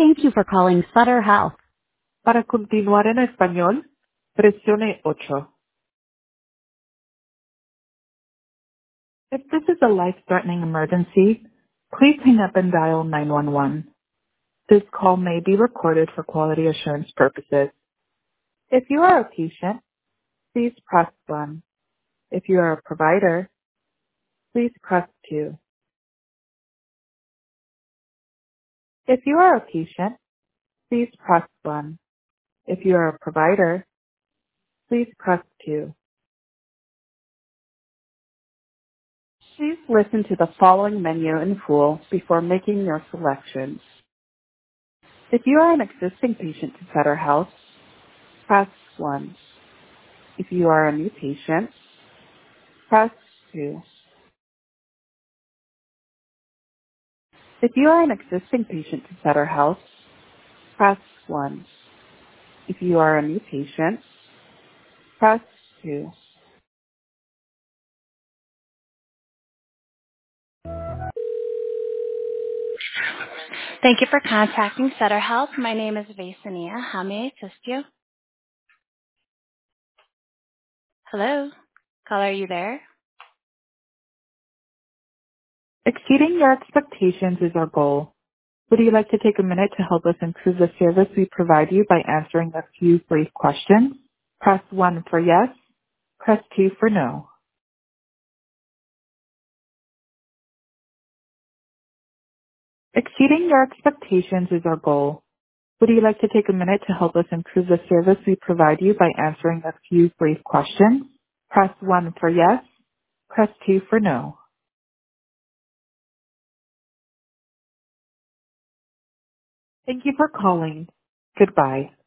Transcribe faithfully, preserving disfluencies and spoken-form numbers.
Thank you for calling Sutter Health. Para continuar en español, presione ocho. If this is a life-threatening emergency, please hang up and dial nine one one. This call may be recorded for quality assurance purposes. If you are a patient, please press one. If you are a provider, please press two. If you are a patient, please press one. If you are a provider, please press two. Please listen to the following menu in full before making your selections. If you are an existing patient to Sutter Health, press one. If you are a new patient, press two. If you are an existing patient to Sutter Health, press one. If you are a new patient, press two. Thank you for contacting Sutter Health. My name is Vasania. How may I assist you? Hello? Caller, are you there? Exceeding your expectations is our goal. Would you like to take a minute to help us improve the service we provide you by answering a few brief questions? Press one for yes. Press two for no. Exceeding your expectations is our goal. Would you like to take a minute to help us improve the service we provide you by answering a few brief questions? Press one for yes. Press two for no. Thank you for calling. Goodbye.